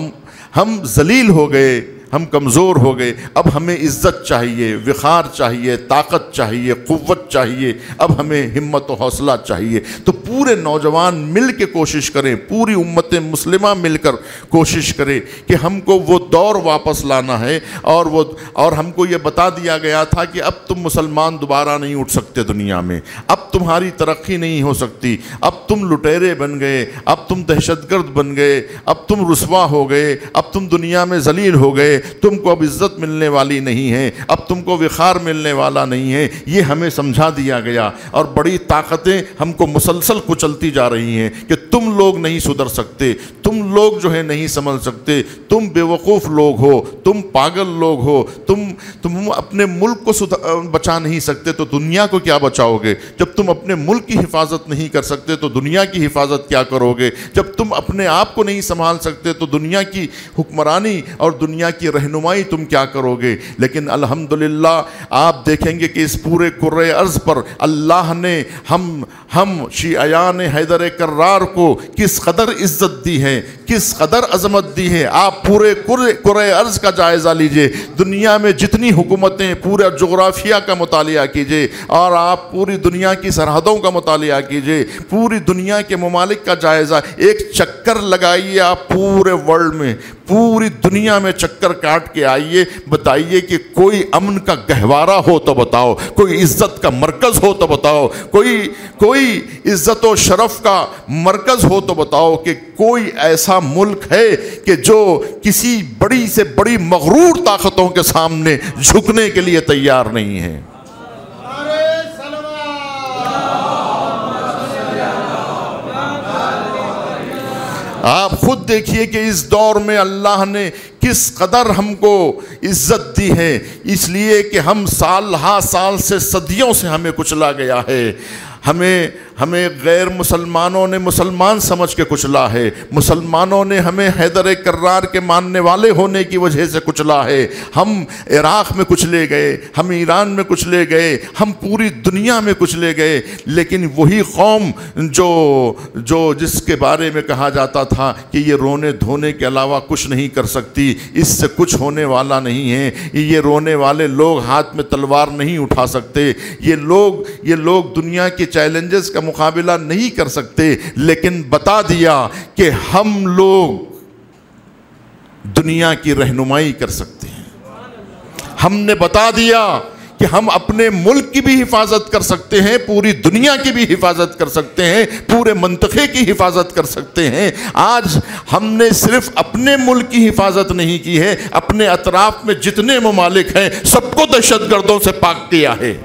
ہم ذلیل ہو گئے، ہم کمزور ہو گئے۔ اب ہمیں عزت چاہیے، وقار چاہیے، طاقت چاہیے، قوت چاہیے، اب ہمیں ہمت و حوصلہ چاہیے۔ تو پورے نوجوان مل کے کوشش کریں، پوری امت مسلمہ مل کر کوشش کرے کہ ہم کو وہ دور واپس لانا ہے، اور ہم کو یہ بتا دیا گیا تھا کہ اب تم مسلمان دوبارہ نہیں اٹھ سکتے دنیا میں، اب تمہاری ترقی نہیں ہو سکتی، اب تم لٹیرے بن گئے، اب تم دہشت گرد بن گئے، اب تم رسوا ہو گئے، اب تم دنیا میں ذلیل ہو گئے، تم کو اب عزت ملنے والی نہیں ہے، اب تم کو وقار ملنے والا نہیں ہے۔ یہ ہمیں سمجھا دیا گیا، اور بڑی طاقتیں ہم کو مسلسل کچلتی جا رہی ہیں کہ تم لوگ نہیں سدھر سکتے، تم لوگ جو ہے نہیں سنبھل سکتے، تم بے وقوف لوگ ہو، تم پاگل لوگ ہو، تم اپنے ملک کو بچا نہیں سکتے تو دنیا کو کیا بچاؤ گے؟ جب تم اپنے ملک کی حفاظت نہیں کر سکتے تو دنیا کی حفاظت کیا کرو گے؟ جب تم اپنے آپ کو نہیں سنبھال سکتے تو دنیا کی حکمرانی اور دنیا کی رہنمائی تم کیا کرو گے؟ لیکن الحمدللہ آپ دیکھیں گے کہ اس پورے کرۂ ارض پر اللہ نے ہم شیعیان حیدر کرار کو کس قدر عزت دی ہے، کس قدر عظمت دی ہے۔ آپ پورے کرۂ ارض کا جائزہ لیجئے، دنیا میں جتنی حکومتیں، پورا جغرافیہ کا مطالعہ کیجئے، اور آپ پوری دنیا کی سرحدوں کا مطالعہ کیجئے، پوری دنیا کے ممالک کا جائزہ، ایک چکر لگائیے آپ پورے ورلڈ میں، پوری دنیا میں چکر کاٹ کے آئیے، بتائیے کہ کوئی امن کا گہوارہ ہو تو بتاؤ، کوئی عزت کا مرکز ہو تو بتاؤ، کوئی عزت و شرف کا مرکز ہو تو بتاؤ کہ کوئی ایسا ملک ہے کہ جو کسی بڑی سے بڑی مغرور طاقتوں کے سامنے جھکنے کے لیے تیار نہیں ہے۔ آپ خود دیکھیے کہ اس دور میں اللہ نے کس قدر ہم کو عزت دی ہے، اس لیے کہ ہم سال ہا سال سے، صدیوں سے ہمیں کچلا گیا ہے۔ ہمیں غیر مسلمانوں نے مسلمان سمجھ کے کچلا ہے، مسلمانوں نے ہمیں حیدر کرار کے ماننے والے ہونے کی وجہ سے کچلا ہے۔ ہم عراق میں کچلے گئے، ہم ایران میں کچلے گئے، ہم پوری دنیا میں کچلے گئے، لیکن وہی قوم جس کے بارے میں کہا جاتا تھا کہ یہ رونے دھونے کے علاوہ کچھ نہیں کر سکتی، اس سے کچھ ہونے والا نہیں ہے، یہ رونے والے لوگ ہاتھ میں تلوار نہیں اٹھا سکتے، یہ لوگ دنیا کے چیلنجز کا مقابلہ نہیں کر سکتے، لیکن بتا دیا کہ ہم لوگ دنیا کی رہنمائی کر سکتے ہیں۔ ہم نے بتا دیا کہ ہم اپنے ملک کی بھی حفاظت کر سکتے ہیں، پوری دنیا کی بھی حفاظت کر سکتے ہیں، پورے منطقے کی حفاظت کر سکتے ہیں۔ آج ہم نے صرف اپنے ملک کی حفاظت نہیں کی ہے، اپنے اطراف میں جتنے ممالک ہیں سب کو دہشت گردوں سے پاک کیا ہے۔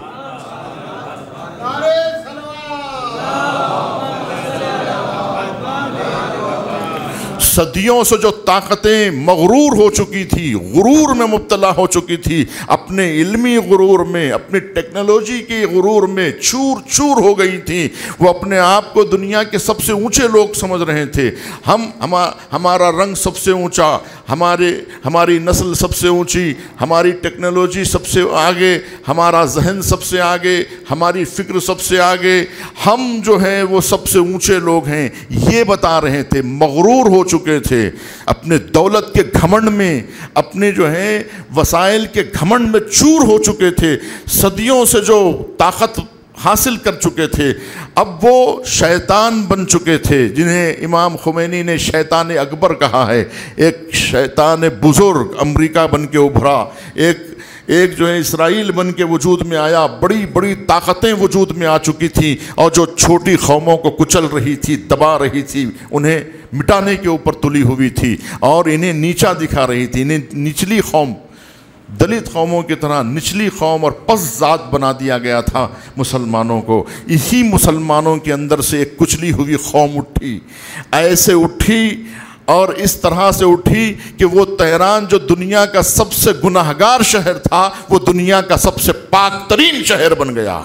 صدیوں سے جو طاقتیں مغرور ہو چکی تھی، غرور میں مبتلا ہو چکی تھی، اپنے علمی غرور میں، اپنی ٹیکنالوجی کے غرور میں چور چور ہو گئی تھی، وہ اپنے آپ کو دنیا کے سب سے اونچے لوگ سمجھ رہے تھے۔ ہمارا رنگ سب سے اونچا، ہماری نسل سب سے اونچی، ہماری ٹیکنالوجی سب سے آگے، ہمارا ذہن سب سے آگے، ہماری فکر سب سے آگے، ہم جو ہیں وہ سب سے اونچے لوگ ہیں، یہ بتا رہے تھے۔ مغرور ہو چکے تھے اپنے دولت کے گھمنڈ میں، اپنے جو ہے وسائل کے گھمنڈ میں چور ہو چکے تھے، صدیوں سے جو طاقت حاصل کر چکے تھے، اب وہ شیطان بن چکے تھے، جنہیں امام خمینی نے شیطان اکبر کہا ہے۔ ایک شیطان بزرگ امریکہ بن کے ابھرا، ایک جو ہے اسرائیل بن کے وجود میں آیا، بڑی بڑی طاقتیں وجود میں آ چکی تھیں، اور جو چھوٹی قوموں کو کچل رہی تھی، دبا رہی تھی، انہیں مٹانے کے اوپر تلی ہوئی تھی اور انہیں نیچا دکھا رہی تھی، انہیں نچلی قوم، دلت قوموں کی طرح نچلی قوم اور پس ذات بنا دیا گیا تھا مسلمانوں کو۔ اسی مسلمانوں کے اندر سے ایک کچلی ہوئی قوم اٹھی، ایسے اٹھی اور اس طرح سے اٹھی کہ وہ تہران جو دنیا کا سب سے گناہگار شہر تھا، وہ دنیا کا سب سے پاک ترین شہر بن گیا۔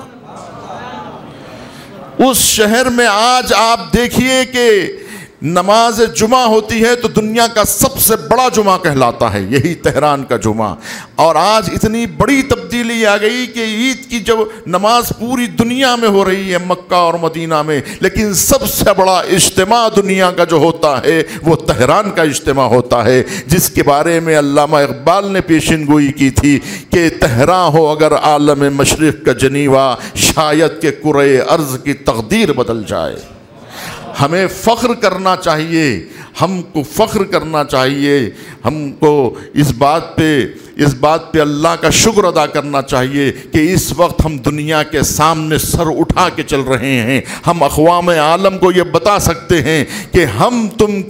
اس شہر میں آج آپ دیکھیے کہ نماز جمعہ ہوتی ہے تو دنیا کا سب سے بڑا جمعہ کہلاتا ہے، یہی تہران کا جمعہ۔ اور آج اتنی بڑی تبدیلی آ گئی کہ عید کی جب نماز پوری دنیا میں ہو رہی ہے، مکہ اور مدینہ میں، لیکن سب سے بڑا اجتماع دنیا کا جو ہوتا ہے وہ تہران کا اجتماع ہوتا ہے، جس کے بارے میں علامہ اقبال نے پیشن گوئی کی تھی کہ تہران ہو اگر عالم مشرق کا جنیوا، شاید کہ کرۂ ارض کی تقدیر بدل جائے۔ ہمیں فخر کرنا چاہیے، ہم کو فخر کرنا چاہیے، ہم کو اس بات پہ اللہ کا شکر ادا کرنا چاہیے کہ اس وقت ہم دنیا کے سامنے سر اٹھا کے چل رہے ہیں۔ ہم اقوام عالم کو یہ بتا سکتے ہیں کہ ہم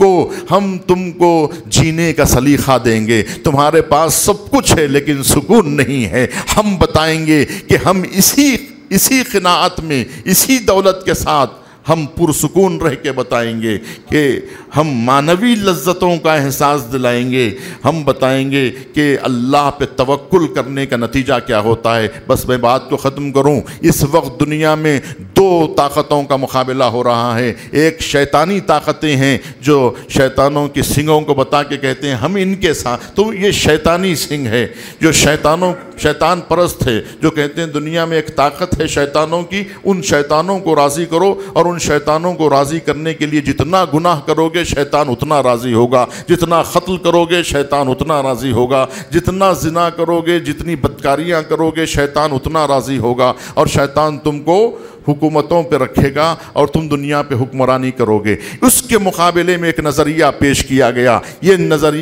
تم کو جینے کا سلیقہ دیں گے، تمہارے پاس سب کچھ ہے لیکن سکون نہیں ہے۔ ہم بتائیں گے کہ ہم اسی قناعت میں، اسی دولت کے ساتھ ہم پرسکون رہ کے بتائیں گے کہ ہم معنوی لذتوں کا احساس دلائیں گے، ہم بتائیں گے کہ اللہ پہ توکل کرنے کا نتیجہ کیا ہوتا ہے۔ بس میں بات کو ختم کروں، اس وقت دنیا میں دو طاقتوں کا مقابلہ ہو رہا ہے۔ ایک شیطانی طاقتیں ہیں جو شیطانوں کی سنگوں کو بتا کے کہتے ہیں ہم ان کے ساتھ، تو یہ شیطانی سنگ ہے جو شیطان پرست ہے، جو کہتے ہیں دنیا میں ایک طاقت ہے شیطانوں کی، ان شیطانوں کو راضی کرو، اور ان شیطانوں کو راضی کرنے کے لیے جتنا گناہ کرو گے شیطان اتنا راضی ہوگا، جتنا قتل کرو گے شیطان اتنا راضی ہوگا، جتنا زنا کرو گے، جتنی بدکاریاں کرو گے شیطان اتنا راضی ہوگا، اور شیطان تم کو حکومتوں پہ رکھے گا اور تم دنیا پہ حکمرانی کرو گے۔ اس کے مقابلے میں ایک نظریہ پیش کیا گیا، یہ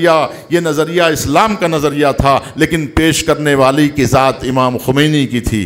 نظریہ اسلام کا نظریہ تھا، لیکن پیش کرنے والی کی ذات امام خمینی کی تھی۔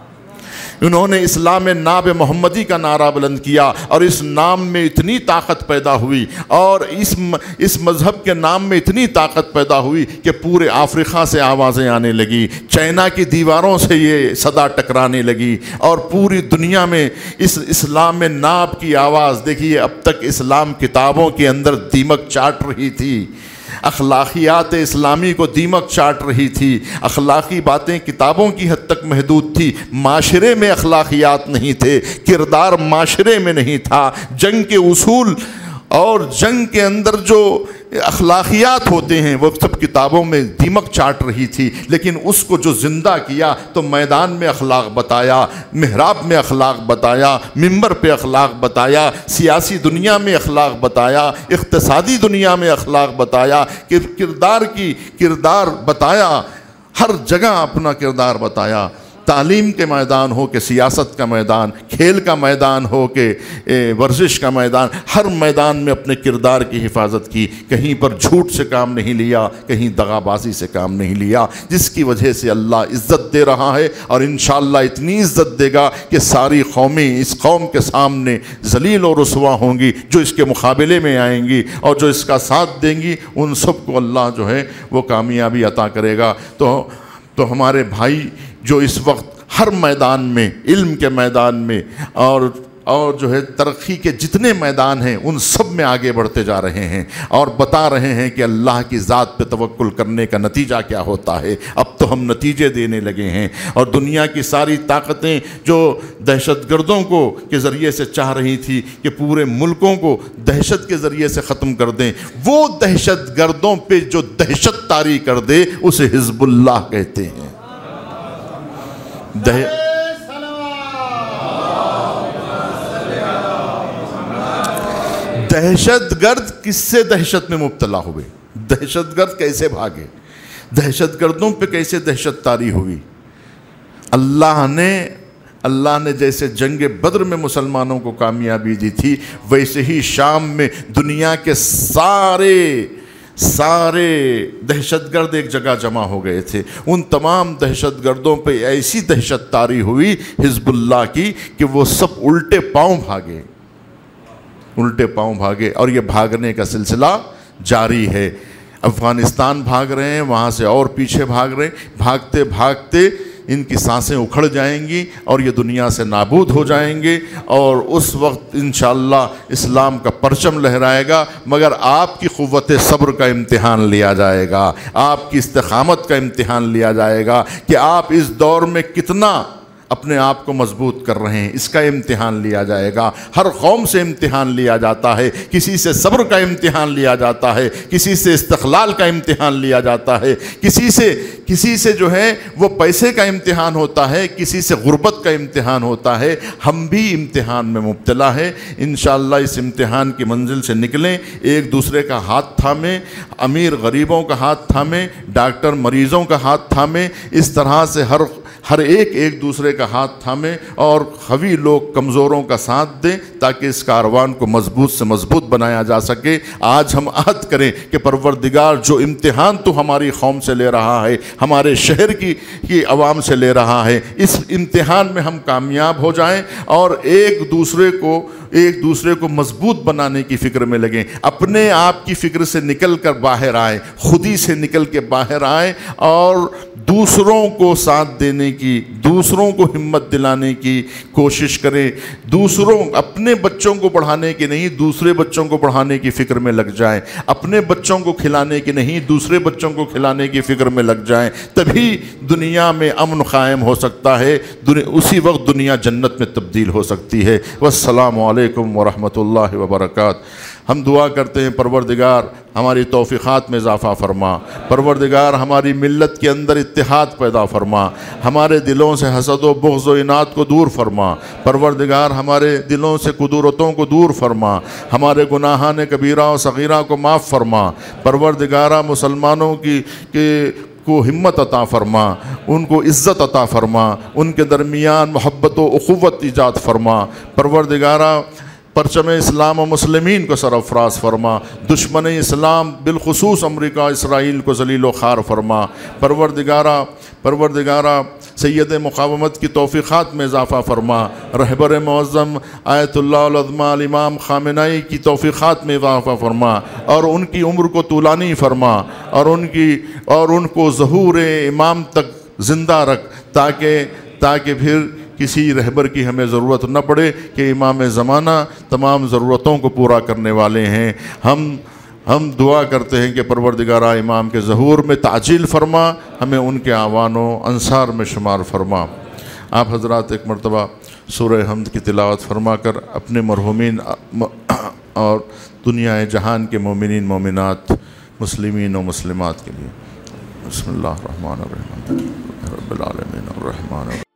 انہوں نے اسلام ناب محمدی کا نعرہ بلند کیا، اور اس نام میں اتنی طاقت پیدا ہوئی، اور اس مذہب کے نام میں اتنی طاقت پیدا ہوئی کہ پورے افریقہ سے آوازیں آنے لگی، چائنا کی دیواروں سے یہ صدا ٹکرانے لگی، اور پوری دنیا میں اس اسلام ناب کی آواز دیکھیے۔ اب تک اسلام کتابوں کے اندر دیمک چاٹ رہی تھی، اخلاقیات اسلامی کو دیمک چاٹ رہی تھی، اخلاقی باتیں کتابوں کی حد تک محدود تھی، معاشرے میں اخلاقیات نہیں تھے، کردار معاشرے میں نہیں تھا، جنگ کے اصول اور جنگ کے اندر جو اخلاقیات ہوتے ہیں وہ سب کتابوں میں دیمک چاٹ رہی تھی، لیکن اس کو جو زندہ کیا تو میدان میں اخلاق بتایا، محراب میں اخلاق بتایا، منبر پہ اخلاق بتایا، سیاسی دنیا میں اخلاق بتایا، اقتصادی دنیا میں اخلاق بتایا، کردار بتایا، ہر جگہ اپنا کردار بتایا۔ تعلیم کے میدان ہو کہ سیاست کا میدان، کھیل کا میدان ہو کہ ورزش کا میدان، ہر میدان میں اپنے کردار کی حفاظت کی، کہیں پر جھوٹ سے کام نہیں لیا، کہیں دغا بازی سے کام نہیں لیا، جس کی وجہ سے اللہ عزت دے رہا ہے، اور انشاءاللہ اتنی عزت دے گا کہ ساری قومیں اس قوم کے سامنے ذلیل و رسوا ہوں گی، جو اس کے مقابلے میں آئیں گی اور جو اس کا ساتھ دیں گی، ان سب کو اللہ جو ہے وہ کامیابی عطا کرے گا۔ تو ہمارے بھائی جو اس وقت ہر میدان میں، علم کے میدان میں اور جو ہے ترقی کے جتنے میدان ہیں ان سب میں آگے بڑھتے جا رہے ہیں، اور بتا رہے ہیں کہ اللہ کی ذات پہ توکل کرنے کا نتیجہ کیا ہوتا ہے۔ اب تو ہم نتیجے دینے لگے ہیں، اور دنیا کی ساری طاقتیں جو دہشت گردوں کے ذریعے سے چاہ رہی تھی کہ پورے ملکوں کو دہشت کے ذریعے سے ختم کر دیں، وہ دہشت گردوں پہ جو دہشت طاری کر دے اسے حزب اللہ کہتے ہیں۔ دہشت گرد کس سے دہشت میں مبتلا ہوئے، دہشت گرد کیسے بھاگے، دہشت گردوں پہ کیسے دہشت طاری ہوئی۔ اللہ نے جیسے جنگ بدر میں مسلمانوں کو کامیابی دی تھی، ویسے ہی شام میں دنیا کے سارے دہشت گرد ایک جگہ جمع ہو گئے تھے. ان تمام دہشت گردوں پہ ایسی دہشت طاری ہوئی حزب اللہ کی کہ وہ سب الٹے پاؤں بھاگے اور یہ بھاگنے کا سلسلہ جاری ہے. افغانستان بھاگ رہے ہیں، وہاں سے اور پیچھے بھاگ رہے ہیں. بھاگتے بھاگتے ان کی سانسیں اکھڑ جائیں گی اور یہ دنیا سے نابود ہو جائیں گے، اور اس وقت انشاءاللہ اسلام کا پرچم لہرائے گا. مگر آپ کی قوت صبر کا امتحان لیا جائے گا، آپ کی استقامت کا امتحان لیا جائے گا کہ آپ اس دور میں کتنا اپنے آپ کو مضبوط کر رہے ہیں، اس کا امتحان لیا جائے گا. ہر قوم سے امتحان لیا جاتا ہے، کسی سے صبر کا امتحان لیا جاتا ہے، کسی سے استقلال کا امتحان لیا جاتا ہے، کسی سے جو ہے وہ پیسے کا امتحان ہوتا ہے، کسی سے غربت کا امتحان ہوتا ہے. ہم بھی امتحان میں مبتلا ہے. انشاءاللہ اس امتحان کی منزل سے نکلیں، ایک دوسرے کا ہاتھ تھامیں، امیر غریبوں کا ہاتھ تھامیں، ڈاکٹر مریضوں کا ہاتھ تھامیں. اس طرح سے ہر ایک دوسرے کا ہاتھ تھامیں اور قوی لوگ کمزوروں کا ساتھ دیں تاکہ اس کاروان کو مضبوط سے مضبوط بنایا جا سکے. آج ہم عہد کریں کہ پروردگار جو امتحان تو ہماری قوم سے لے رہا ہے، ہمارے شہر کی عوام سے لے رہا ہے، اس امتحان میں ہم کامیاب ہو جائیں اور ایک دوسرے کو مضبوط بنانے کی فکر میں لگیں. اپنے آپ کی فکر سے نکل کر باہر آئیں، خودی سے نکل کے باہر آئیں اور دوسروں کو ساتھ دینے کی، دوسروں کو ہمت دلانے کی کوشش کریں. اپنے بچوں کو پڑھانے کی نہیں، دوسرے بچوں کو پڑھانے کی فکر میں لگ جائیں. اپنے بچوں کو کھلانے کی نہیں، دوسرے بچوں کو کھلانے کی فکر میں لگ جائیں. تبھی دنیا میں امن قائم ہو سکتا ہے، اسی وقت دنیا جنت میں تبدیل ہو سکتی ہے. والسلام علیکم ورحمۃ اللہ وبرکاتہ. ہم دعا کرتے ہیں پروردگار ہماری توفیقات میں اضافہ فرما، پروردگار ہماری ملت کے اندر اتحاد پیدا فرما، ہمارے دلوں سے حسد و بغض و اناد کو دور فرما، پروردگار ہمارے دلوں سے قدورتوں کو دور فرما، ہمارے گناہان کبیرہ و صغیرہ کو معاف فرما. پروردگارہ مسلمانوں کو ہمت عطا فرما، ان کو عزت عطا فرما، ان کے درمیان محبت و اخوت ایجاد فرما. پروردگارہ پرچم اسلام و مسلمین کو سرفراز فرما، دشمن اسلام بالخصوص امریکہ اسرائیل کو ذلیل و خوار فرما. پروردگارہ سید مقاومت کی توفیقات میں اضافہ فرما، رہبر معظم آیت اللہ العظمیٰ الامام خامنہئی کی توفیقات میں اضافہ فرما اور ان کی عمر کو طولانی فرما اور ان کو ظہور امام تک زندہ رکھ تاکہ پھر کسی رہبر کی ہمیں ضرورت نہ پڑے کہ امام زمانہ تمام ضرورتوں کو پورا کرنے والے ہیں. ہم دعا کرتے ہیں کہ پروردگارہ امام کے ظہور میں تعجیل فرما، ہمیں ان کے اعوان و انصار میں شمار فرما. آپ حضرات ایک مرتبہ سورہ حمد کی تلاوت فرما کر اپنے مرحومین اور دنیا جہان کے مومنین مومنات مسلمین و مسلمات کے لیے بسم اللہ الرحمن الرحیم رب العالمین الرحمن